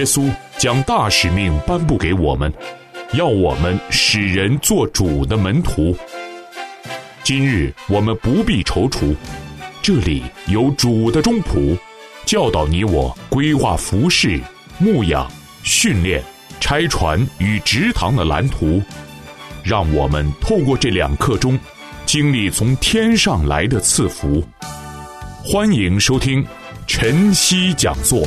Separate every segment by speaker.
Speaker 1: 稣将大使命颁布给我们，要我们使人做主的门徒。今日我们不必踌躇，这里有主的中仆，教导你我规划服事、牧养、训练、拆船与植堂的蓝图，让我们透过这2课中经历从天上来的赐福。欢迎收听晨曦讲座。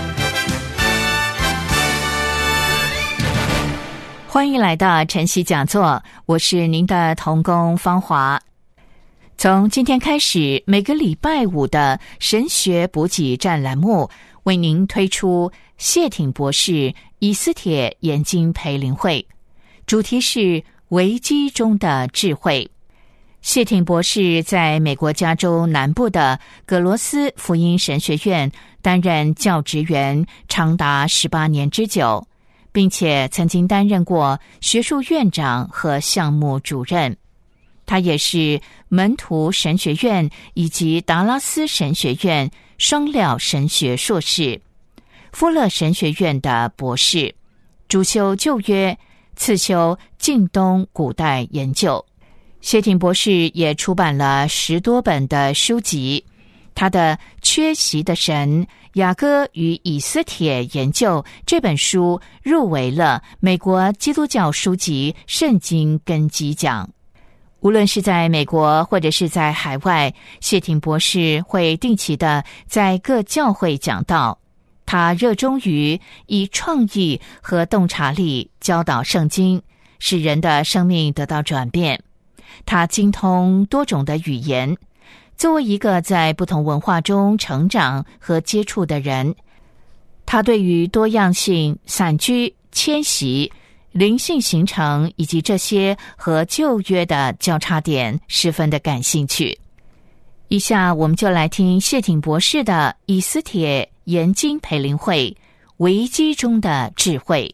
Speaker 2: 欢迎来到晨曦讲座，我是您的同工芳华。从今天开始，每个礼拜5的神学补给站栏目为您推出谢挺博士以斯帖研经培灵会，主题是危机中的智慧。谢挺博士在美国加州南部的葛罗斯福音神学院担任教职员长达18年之久，并且曾经担任过学术院长和项目主任。他也是门徒神学院以及达拉斯神学院双料神学硕士，富勒神学院的博士，主修旧约，次修近东古代研究。谢挺博士也出版了10多本的书籍，他的《缺席的神：雅歌与以斯帖研究》这本书入围了美国基督教书籍圣经根基奖。无论是在美国或者是在海外，谢挺博士会定期的在各教会讲道。他热衷于以创意和洞察力教导圣经，使人的生命得到转变。他精通多种的语言，作为一个在不同文化中成长和接触的人，他对于多样性、散居、迁徙、灵性形成以及这些和旧约的交叉点十分的感兴趣。以下我们就来听谢挺博士的以斯帖研经培灵会，危机中的智慧。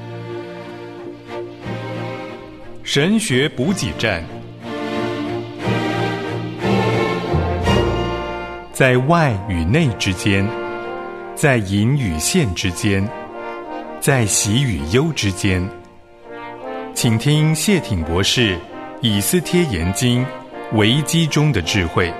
Speaker 3: 神学补给站，在外与内之间，在隐与现之间，在喜与忧之间，请听谢挺博士以斯帖研经危机中的智慧。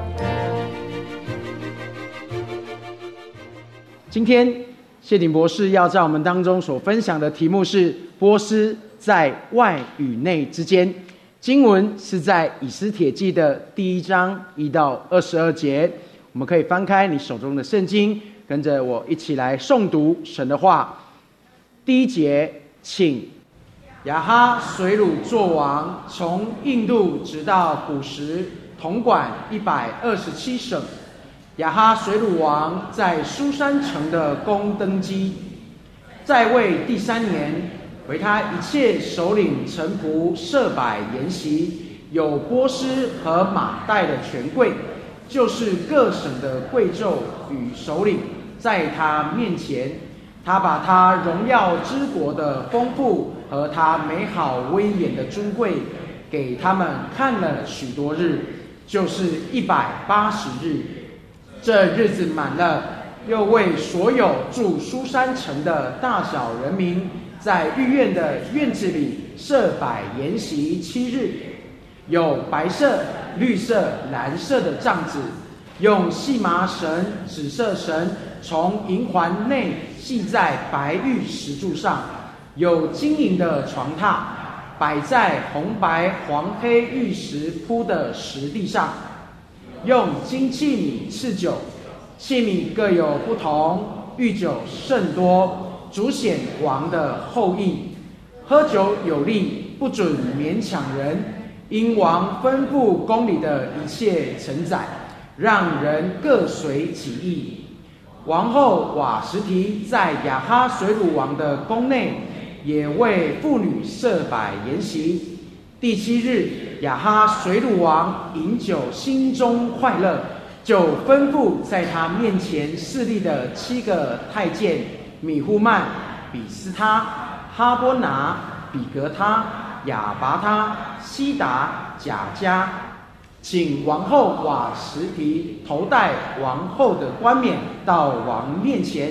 Speaker 4: 今天谢挺博士要在我们当中所分享的题目是波斯在外与内之间。经文是在以斯帖记的第1章1到22节，我们可以翻开你手中的圣经，跟着我一起来诵读神的话。第1节，请亚哈水鲁作王，从印度直到古时，统管127省。亚哈水鲁王在苏珊城的宫登基，在位第3年，为他一切首领臣仆设摆筵席，有波斯和马代的权贵，就是各省的贵胄与首领，在他面前，他把他荣耀之国的丰富和他美好威严的尊贵给他们看了许多日，就是180日。这日子满了，又为所有住苏珊城的大小人民，在御苑的院子里设摆筵席7日，有白色、绿色、蓝色的帐子，用细麻绳、紫色绳从银环内系在白玉石柱上，有金银的床榻，摆在红白黄黑玉石铺的石地上，用金器皿赐酒，器皿各有不同，御酒甚多，足显王的后裔。喝酒有例，不准勉强人，因王吩咐宫里的一切承载，让人各随己意。王后瓦实提在亚哈水鲁王的宫内，也为妇女设摆筵席。第7日，亚哈水鲁王饮酒，心中快乐，就吩咐在他面前侍立的7个太监米呼曼、比斯他、哈波拿、比格他、亚拔他、西达、贾加，请王后瓦实提头戴王后的冠冕到王面前，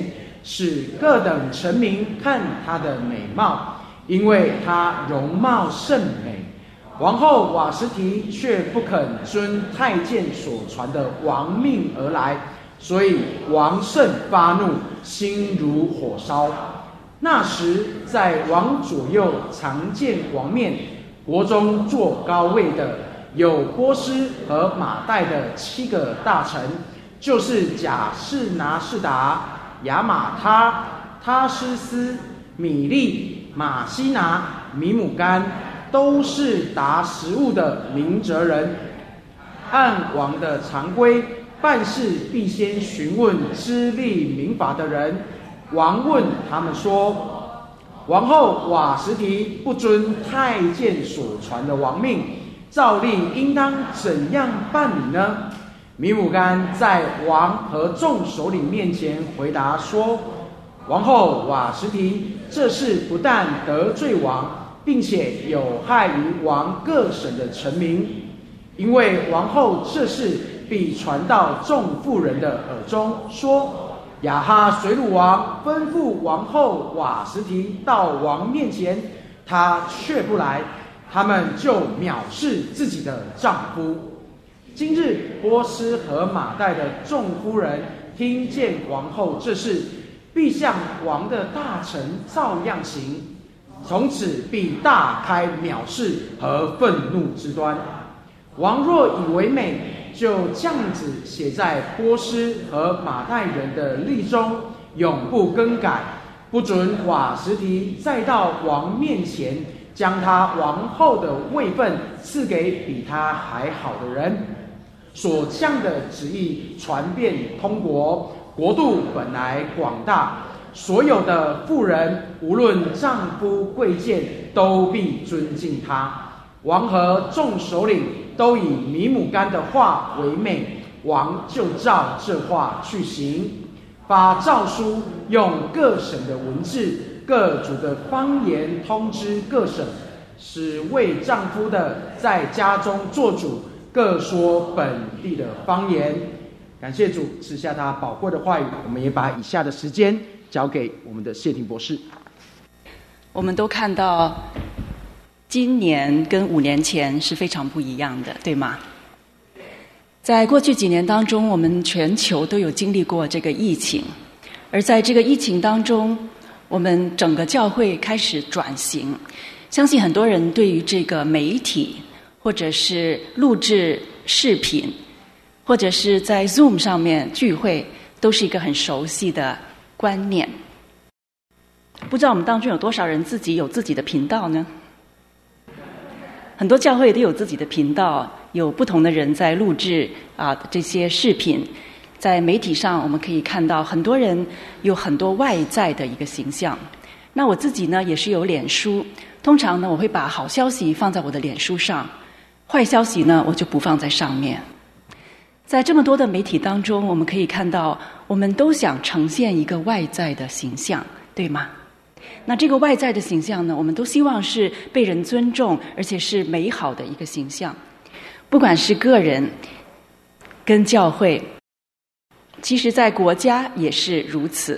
Speaker 4: 使各等臣民看他的美貌，因为他容貌甚美。王后瓦实提却不肯遵太监所传的王命而来，所以王甚发怒，心如火烧。那时在王左右常见王面，国中坐高位的有波斯和马代的7个大臣，就是贾士拿士达、亚玛他、他施斯、米利、马西拿、米姆干，都是达实务的明哲人。按王的常规，办事必先询问知历民法的人。王问他们说：王后瓦实提不遵太监所传的王命，照例应当怎样办理呢？米姆干在王和众首领面前回答说：王后瓦实提这事不但得罪王，并且有害于王各省的臣民，因为王后这事必传到众妇人的耳中，说亚哈水鲁王吩咐王后瓦实提到王面前，她却不来，他们就藐视自己的丈夫。今日波斯和马代的众夫人听见王后这事，必向王的大臣照样行，从此必大开藐视和愤怒之端。王若以为美，就这样子写在波斯和马代人的例中，永不更改，不准瓦实提再到王面前，将他王后的位分赐给比他还好的人。所降的旨意传遍通国，国度本来广大，所有的妇人无论丈夫贵贱，都必尊敬他。王和众首领都以米姆干的话为美，王就照这话去行，发诏书，用各省的文字、各族的方言通知各省，使为丈夫的在家中做主，各说本地的方言。感谢主赐下他宝贵的话语，我们也把以下的时间交给我们的谢霆博士。
Speaker 5: 我们都看到今年跟5年前是非常不一样的，对吗？在过去几年当中，我们全球都有经历过这个疫情，而在这个疫情当中，我们整个教会开始转型。相信很多人对于这个媒体，或者是录制视频，或者是在 Zoom 上面聚会，都是一个很熟悉的观念。不知道我们当中有多少人自己有自己的频道呢？很多教会都有自己的频道，有不同的人在录制这些视频。在媒体上我们可以看到很多人有很多外在的一个形象。那我自己呢也是有脸书，通常呢我会把好消息放在我的脸书上，坏消息呢我就不放在上面。在这么多的媒体当中，我们可以看到我们都想呈现一个外在的形象，对吗？那这个外在的形象呢，我们都希望是被人尊重，而且是美好的一个形象。不管是个人跟教会，其实在国家也是如此。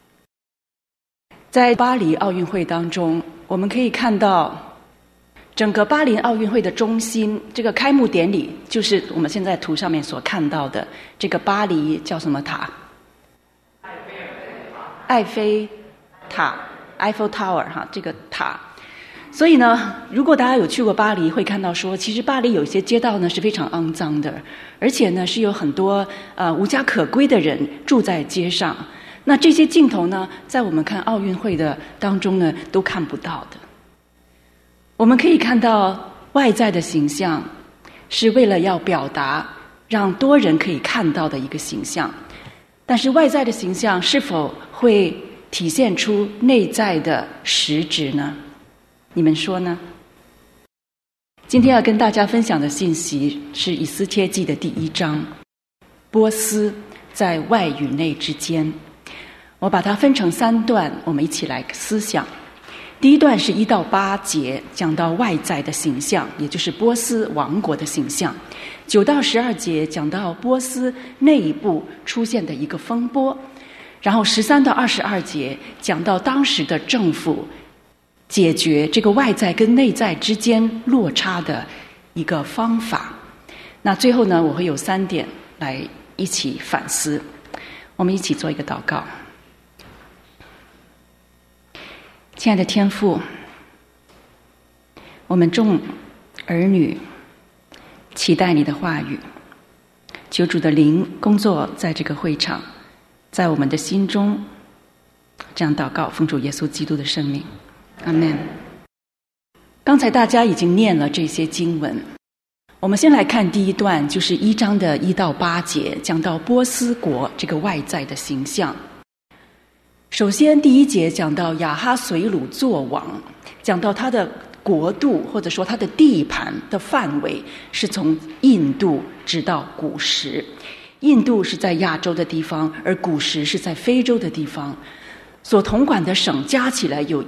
Speaker 5: 在巴黎奥运会当中，我们可以看到整个巴黎奥运会的中心，这个开幕典礼就是我们现在图上面所看到的这个巴黎叫什么塔？埃菲塔 Eiffel Tower 这个塔。所以呢，如果大家有去过巴黎，会看到说，其实巴黎有些街道呢是非常肮脏的，而且呢是有很多无家可归的人住在街上。那这些镜头呢，在我们看奥运会的当中呢，都看不到的。我们可以看到外在的形象，是为了要表达让多人可以看到的一个形象，但是外在的形象是否会体现出内在的实质呢？你们说呢？今天要跟大家分享的信息是以斯帖记的第1章，波斯在外与内之间。我把它分成3段，我们一起来思想。第一段是1到8节，讲到外在的形象，也就是波斯王国的形象。9到12节讲到波斯内部出现的一个风波。 然后13到22节讲到当时的政府解决这个外在跟内在之间落差的一个方法。那最后呢，我会有3点来一起反思。我们一起做一个祷告。亲爱的天父，我们众儿女期待你的话语，求主的灵工作在这个会场，在我们的心中。这样祷告，奉主耶稣基督的圣名，阿们。刚才大家已经念了这些经文，我们先来看第一段，就是1章的1到8节，讲到波斯国这个外在的形象。首先第1节讲到亚哈随鲁作王，讲到他的国度或者说他的地盘的范围是从印度直到古时。印度是在亚洲的地方，而古时是在非洲的地方。所统管的省加起来有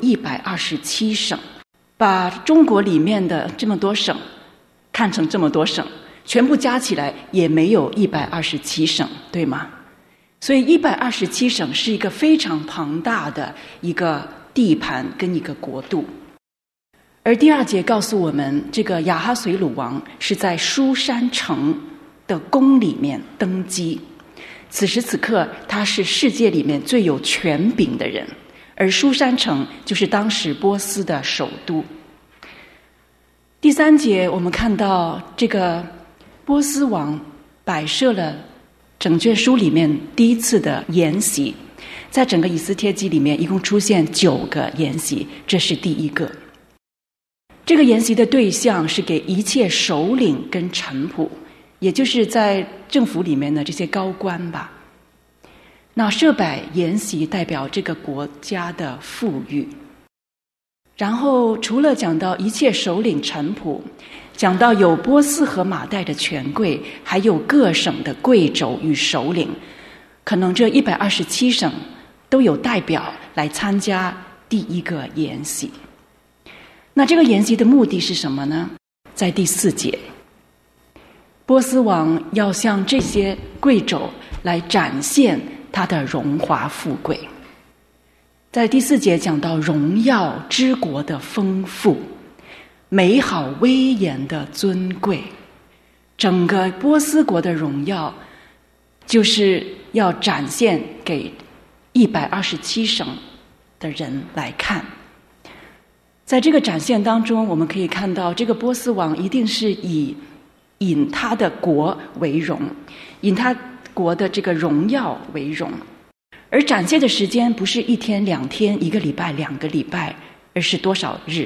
Speaker 5: 127省，把中国里面的这么多省看成这么多省，全部加起来也没有127省，对吗？所以127省是一个非常庞大的一个地盘跟一个国度。而第2节告诉我们，这个亚哈随鲁王是在书珊城的宫里面登基，此时此刻他是世界里面最有权柄的人，而书珊城就是当时波斯的首都。第3节我们看到这个波斯王摆设了整卷书里面第一次的筵席，在整个以斯帖记里面一共出现9个筵席，这是第1个。这个筵席的对象是给一切首领跟臣仆，也就是在政府里面的这些高官吧。那设摆筵席代表这个国家的富裕。然后除了讲到一切首领臣仆，讲到有波斯和马代的权贵，还有各省的贵胄与首领，可能这127省都有代表来参加第1个筵席。那这个筵席的目的是什么呢？在第4节，波斯王要向这些贵胄来展现他的荣华富贵。在第4节讲到荣耀之国的丰富，美好威严的尊贵，整个波斯国的荣耀就是要展现给127省的人来看。在这个展现当中，我们可以看到这个波斯王一定是引他的国为荣，引他国的这个荣耀为荣。而展现的时间不是1天2天1个礼拜2个礼拜，而是多少日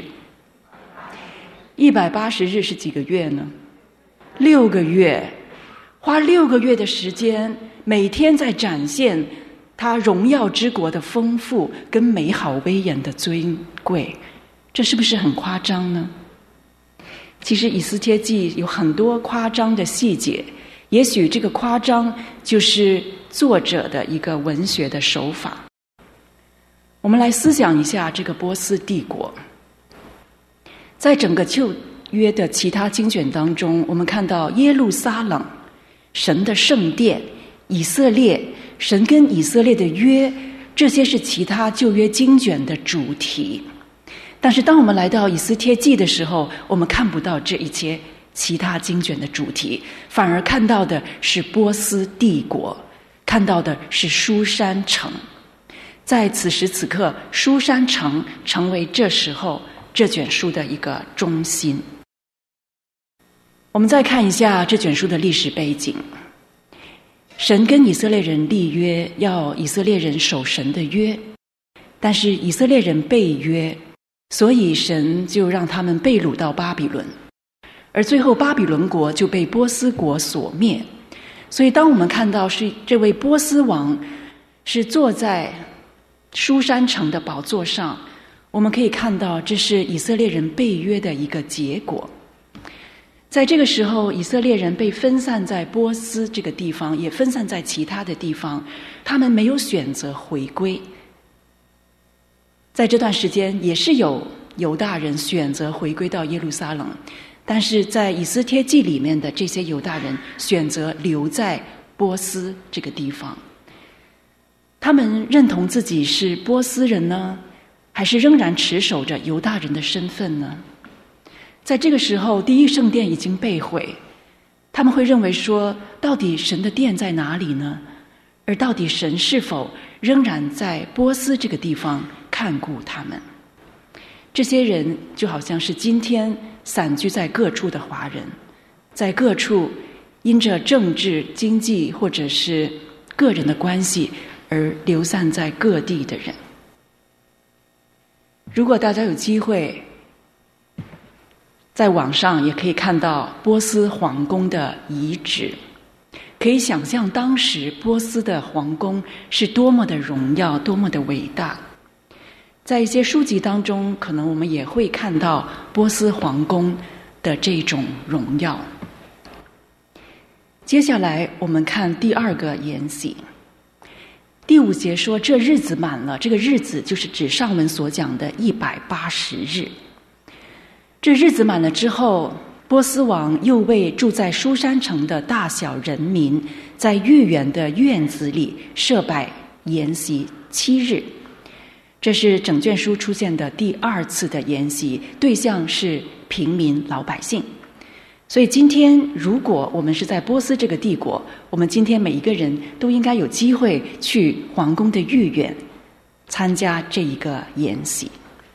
Speaker 5: ？180日是几个月呢？6个月，花6个月的时间，每天在展现他荣耀之国的丰富跟美好威严的尊贵，这是不是很夸张呢？其实以斯帖记有很多夸张的细节，也许这个夸张就是作者的一个文学的手法。我们来思想一下这个波斯帝国。在整个旧约的其他经卷当中，我们看到耶路撒冷、神的圣殿、以色列、神跟以色列的约，这些是其他旧约经卷的主题。但是当我们来到以斯帖记的时候，我们看不到这一些其他经卷的主题，反而看到的是波斯帝国，看到的是书珊城。在此时此刻，书珊城成为这时候这卷书的一个中心。我们再看一下这卷书的历史背景。神跟以色列人立约，要以色列人守神的约，但是以色列人背约，所以神就让他们被掳到巴比伦，而最后巴比伦国就被波斯国所灭。所以当我们看到是这位波斯王是坐在书珊城的宝座上，我们可以看到这是以色列人背约的一个结果。在这个时候，以色列人被分散在波斯这个地方，也分散在其他的地方，他们没有选择回归。在这段时间也是有犹大人选择回归到耶路撒冷，但是在以斯帖记里面的这些犹大人选择留在波斯这个地方。 他们认同自己是波斯人呢，还是仍然持守着犹大人的身份呢？在这个时候，第一圣殿已经被毁，他们会认为说，到底神的殿在哪里呢？而到底神是否仍然在波斯这个地方看顾他们？这些人就好像是今天散居在各处的华人，在各处因着政治、经济或者是个人的关系而流散在各地的人。如果大家有机会在网上也可以看到波斯皇宫的遗址，可以想象当时波斯的皇宫是多么的荣耀，多么的伟大。在一些书籍当中，可能我们也会看到波斯皇宫的这种荣耀。接下来我们看第二个筵席。第5节说，这日子满了，这个日子就是指上文所讲的180日。这日子满了之后，波斯王又为住在书珊城的大小人民，在御园的院子里设摆筵席7日。这是整卷书出现的第2次的筵席，对象是平民老百姓。所以今天如果我们是在波斯这个帝国，我们今天每一个人都应该有机会去皇宫的御园参加这一个筵席。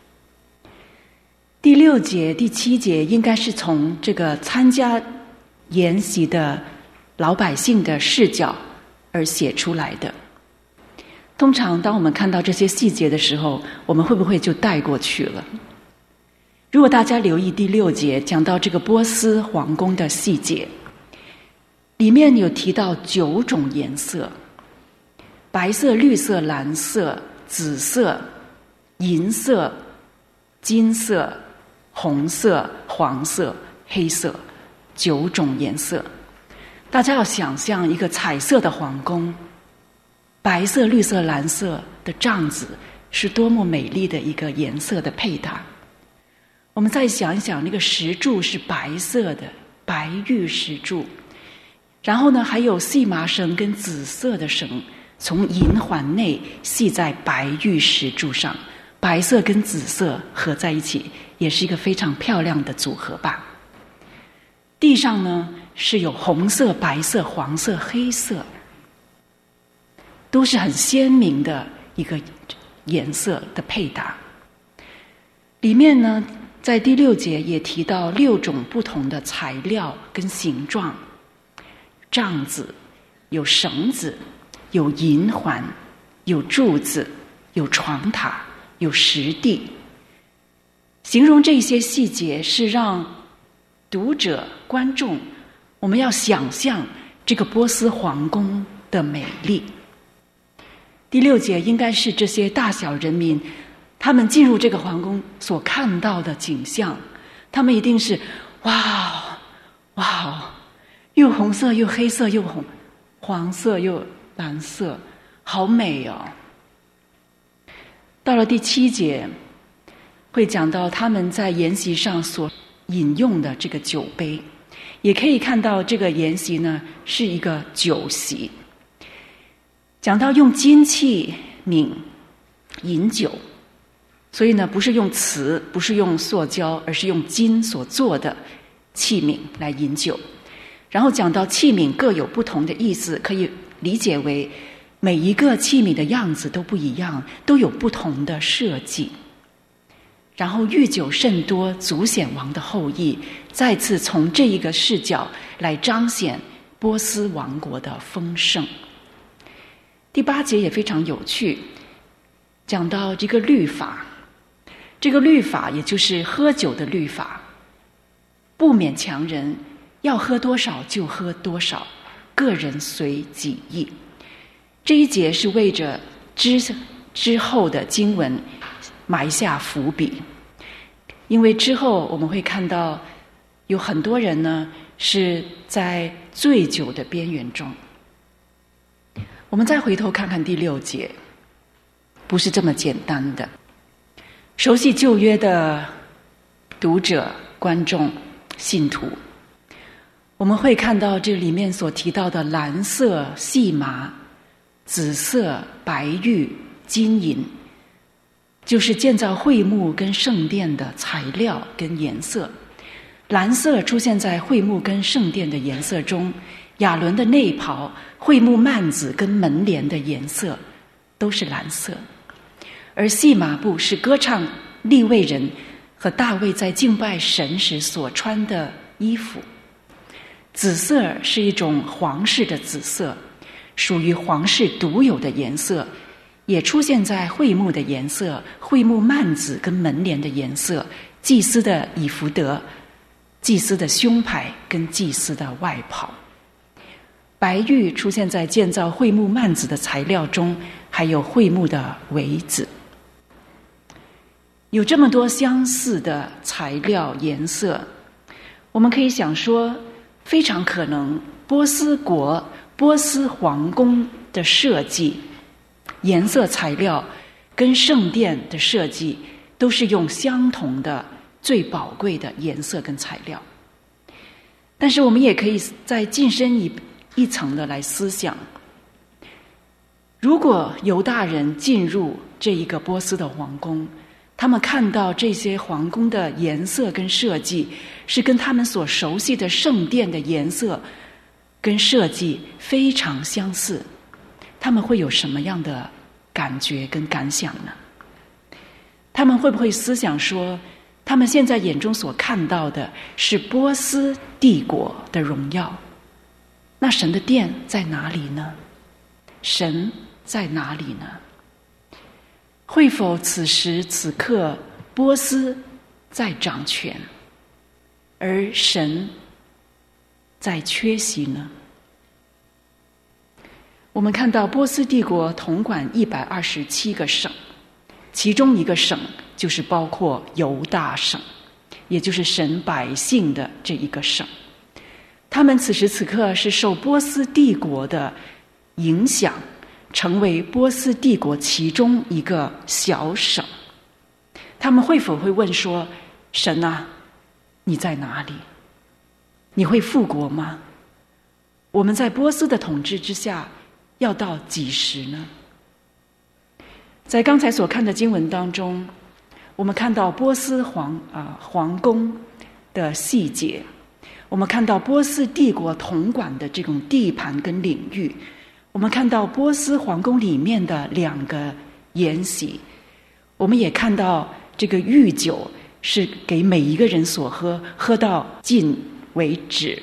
Speaker 5: 第6节、第7节应该是从这个参加筵席的老百姓的视角而写出来的。通常当我们看到这些细节的时候，我们会不会就带过去了？如果大家留意第6节讲到这个波斯皇宫的细节，里面有提到9种颜色：白色、绿色、蓝色、紫色、银色、金色、红色、黄色、黑色，9种颜色。大家要想象一个彩色的皇宫，白色、绿色、蓝色的帐子是多么美丽的一个颜色的配搭。我们再想一想，那个石柱是白色的，白玉石柱，然后呢还有细麻绳跟紫色的绳从银环内系在白玉石柱上，白色跟紫色合在一起，也是一个非常漂亮的组合吧。地上呢是有红色、白色、黄色、黑色，都是很鲜明的一个颜色的配搭。里面呢在第6节也提到6种不同的材料跟形状，帐子有绳子，有银环，有柱子，有床榻，有石地。形容这些细节是让读者观众我们要想象这个波斯皇宫的美丽。第6节应该是这些大小人民他们进入这个皇宫所看到的景象，他们一定是哇哇，又红色又黑色又黄色又蓝色，好美哦。到了第7节会讲到他们在筵席上所饮用的这个酒杯，也可以看到这个筵席呢是一个酒席。讲到用金器皿饮酒，所以呢不是用瓷，不是用塑胶，而是用金所做的器皿来饮酒。然后讲到器皿各有不同的意思，可以理解为每一个器皿的样子都不一样，都有不同的设计。然后御酒甚多，足显王的后裔，再次从这一个视角来彰显波斯王国的丰盛。第8节也非常有趣，讲到这个律法，这个律法也就是喝酒的律法，不勉强人，要喝多少就喝多少，个人随己意。这一节是为着之后的经文埋下伏笔，因为之后我们会看到有很多人呢是在醉酒的边缘中。我们再回头看看第6节，不是这么简单的。熟悉旧约的读者、观众、信徒，我们会看到这里面所提到的蓝色、细麻、 紫色、白玉、金银，就是建造会幕跟圣殿的材料跟颜色。蓝色出现在会幕跟圣殿的颜色中，亚伦的内袍、会幕幔子跟门帘的颜色都是蓝色。而细麻布是歌唱利未人和大卫在敬拜神时所穿的衣服。紫色是一种皇室的紫色，属于皇室独有的颜色，也出现在会幕的颜色、会幕幔子跟门帘的颜色、祭司的以弗得、祭司的胸牌跟祭司的外袍。白玉出现在建造会幕幔子的材料中，还有会幕的围子。有这么多相似的材料颜色，我们可以想说，非常可能波斯皇宫的设计颜色材料跟圣殿的设计都是用相同的最宝贵的颜色跟材料。但是我们也可以再晋升一层的来思想，如果犹大人进入这一个波斯的皇宫，他们看到这些皇宫的颜色跟设计是跟他们所熟悉的圣殿的颜色跟设计非常相似，他们会有什么样的感觉跟感想呢？他们会不会思想说，他们现在眼中所看到的是波斯帝国的荣耀，那神的殿在哪里呢？神在哪里呢？会否此时此刻波斯在掌权，而神在缺席呢？我们看到波斯帝国统管127个省，其中一个省就是包括犹大省，也就是神百姓的这一个省。他们此时此刻是受波斯帝国的影响，成为波斯帝国其中一个小省。他们会否会问说，神啊，你在哪里？你会复国吗？我们在波斯的统治之下要到几时呢？在刚才所看的经文当中，我们看到波斯皇宫的细节，我们看到波斯帝国统管的这种地盘跟领域，我们看到波斯皇宫里面的2个筵席，我们也看到这个御酒是给每一个人所喝，喝到尽为止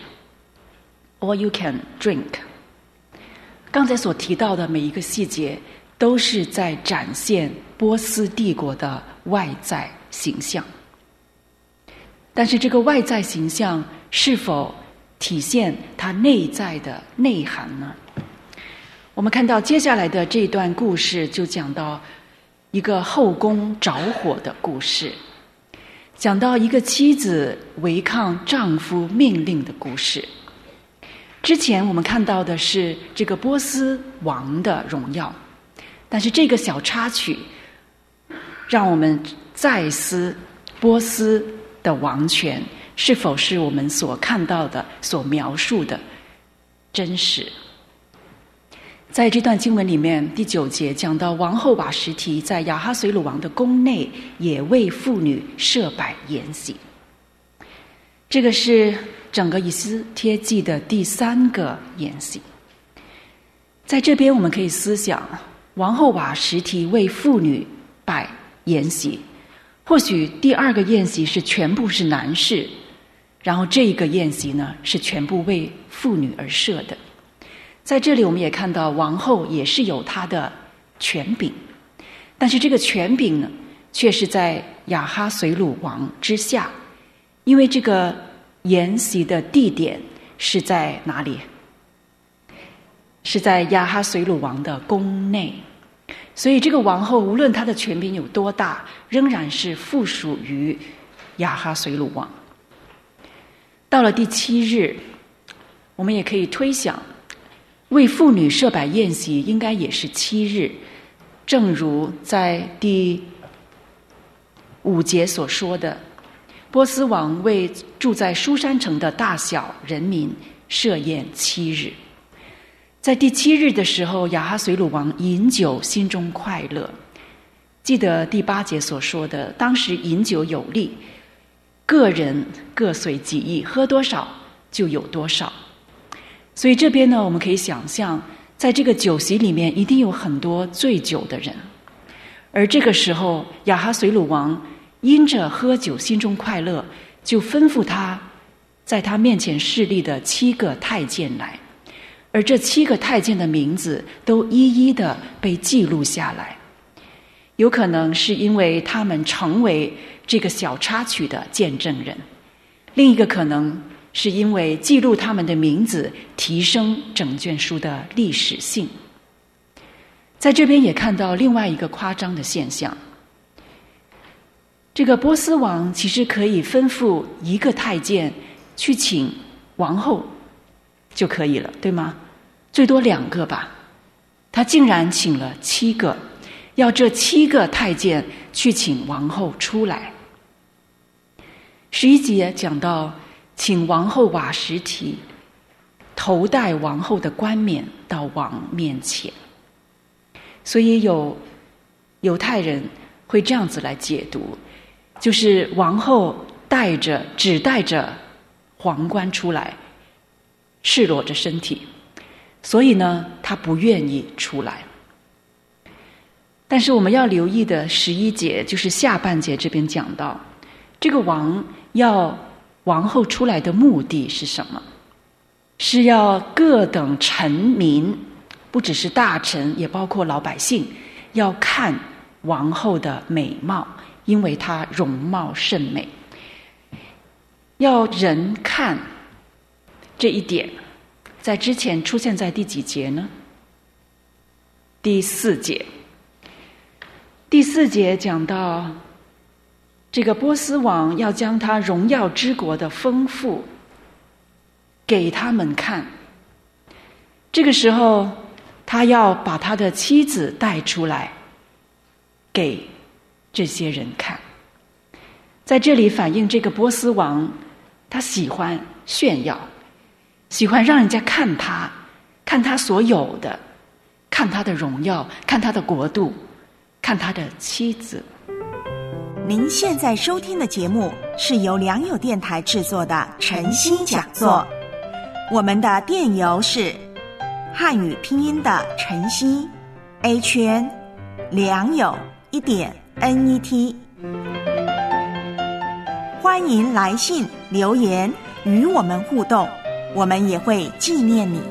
Speaker 5: ，all you can drink。刚才所提到的每一个细节，都是在展现波斯帝国的外在形象。但是这个外在形象是否体现它内在的内涵呢？我们看到接下来的这段故事就讲到一个后宫着火的故事，讲到一个妻子违抗丈夫命令的故事。之前我们看到的是这个波斯王的荣耀，但是这个小插曲让我们再思波斯的王权是否是我们所看到的、所描述的真实。在这段经文里面，第9节讲到王后瓦实提在亚哈随鲁王的宫内也为妇女设摆筵席。这个是整个以斯帖记的第3个筵席。在这边我们可以思想，王后瓦实提为妇女摆筵席，或许第2个宴席是全部是男士，然后这一个宴席呢是全部为妇女而设的。在这里我们也看到王后也是有她的权柄，但是这个权柄呢却是在亚哈随鲁王之下，因为这个筵席的地点是在哪里？是在亚哈随鲁王的宫内，所以这个王后无论她的权柄有多大，仍然是附属于亚哈随鲁王。到了第7日，我们也可以推想，为妇女设摆宴席应该也是7日，正如在第5节所说的，波斯王为住在书珊城的大小人民设宴7日。 在第7日的时候，亚哈随鲁王饮酒，心中快乐。记得第8节所说的，当时饮酒有利，个人各随己意，喝多少就有多少。所以这边呢，我们可以想象，在这个酒席里面一定有很多醉酒的人。而这个时候，亚哈随鲁王因着喝酒心中快乐，就吩咐他在他面前侍立的7个太监来，而这7个太监的名字都一一的被记录下来。有可能是因为他们成为这个小插曲的见证人，另一个可能是因为记录他们的名字，提升整卷书的历史性。在这边也看到另外一个夸张的现象，这个波斯王其实可以吩咐1个太监去请王后就可以了，对吗？最多2个吧，他竟然请了7个，要这7个太监去请王后出来。11节讲到，请王后瓦实提头戴王后的冠冕到王面前。所以有犹太人会这样子来解读，就是王后只带着皇冠出来，赤裸着身体，所以呢，她不愿意出来。但是我们要留意的11节，就是下半节这边讲到，这个王要王后出来的目的是什么？是要各等臣民，不只是大臣，也包括老百姓，要看王后的美貌，因为她容貌甚美。要人看这一点，在之前出现在第几节呢？第4节。第4节讲到，这个波斯王要将他荣耀之国的丰富给他们看。这个时候，他要把他的妻子带出来给这些人看。在这里反映这个波斯王，他喜欢炫耀，喜欢让人家看他所有的，看他的荣耀，看他的国度，看他的妻子。
Speaker 6: 您现在收听的节目是由良友电台制作的晨星讲座，我们的电邮是汉语拼音的晨星 A 圈良友1.net。欢迎来信留言与我们互动，我们也会纪念你。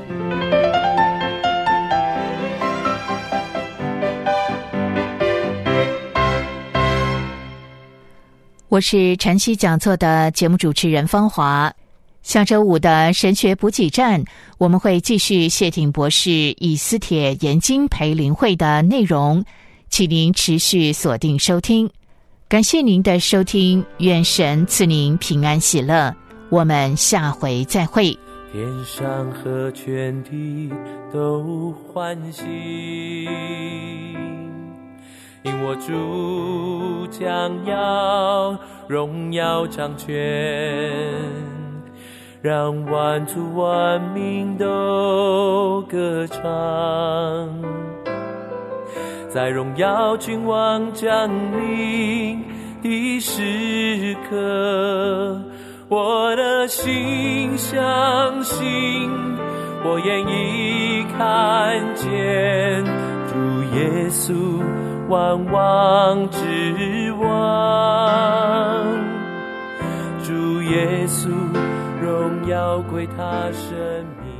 Speaker 2: 我是晨曦讲座的节目主持人芳华。下周5的神学补给站，我们会继续谢挺博士以斯帖研经培灵会的内容，请您持续锁定收听。感谢您的收听，愿神赐您平安喜乐，我们下回再会。
Speaker 7: 天上和全地都欢喜，因我主将要荣耀掌权，让万族万民都歌唱。在荣耀君王降临的时刻，我的心相信，我眼已看见主耶稣万王之王，主耶稣荣耀归他生命。